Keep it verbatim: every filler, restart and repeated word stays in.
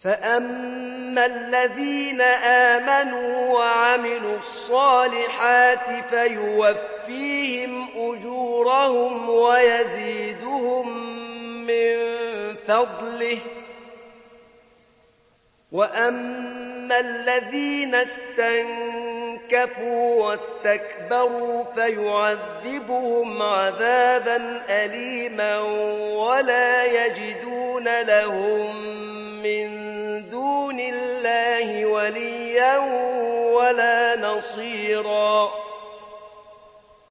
فأما الذين آمنوا وعملوا الصالحات فيوفيهم أجورهم ويزيدهم من فضله، وأما الذين استنكفوا واستكبروا فيعذبهم عذابا أليما ولا يجدون لهم من دون الله وليا ولا نصيرا.